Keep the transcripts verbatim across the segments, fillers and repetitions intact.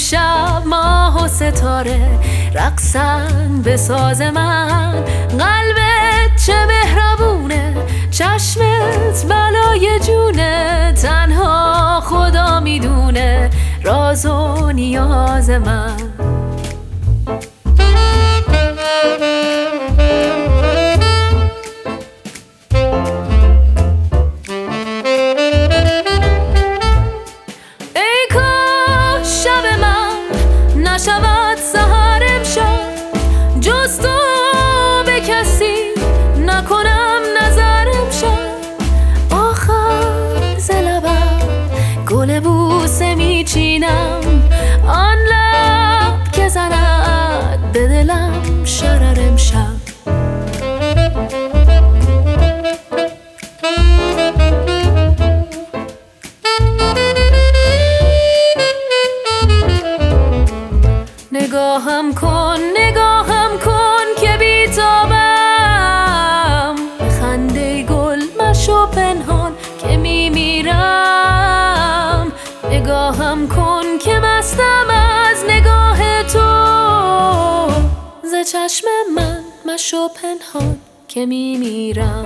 امشب ماه و ستاره رقصن به ساز من. قلبت چه مهربونه، چشمت بلای جونه، تنها خدا میدونه راز و نیاز من. نشود سحر امشب جز تو به کسی نکنم نظر امشب. آخر ز لبم گل بوسه میچینم، آن لب که زند به دلم شرر امشب. نگاهم کن نگاهم کن که بیتابم، خنده گل مشو پنهان که میمیرم. نگاهم کن که مستم از نگاه تو، ز چشم من مشو پنهان که میمیرم.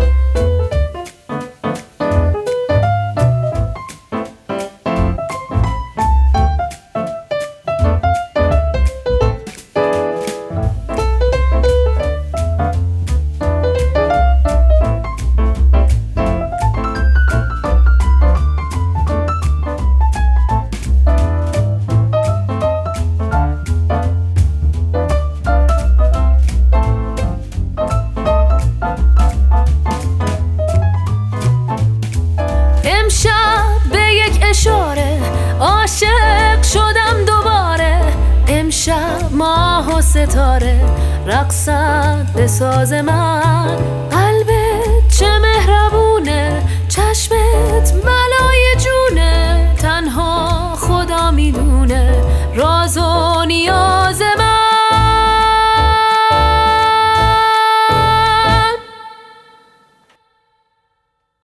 امشب به یک اشاره عاشق شدم دوباره. امشب ماه و ستاره رقصد به ساز من. قلبت چه مهربونه، چشم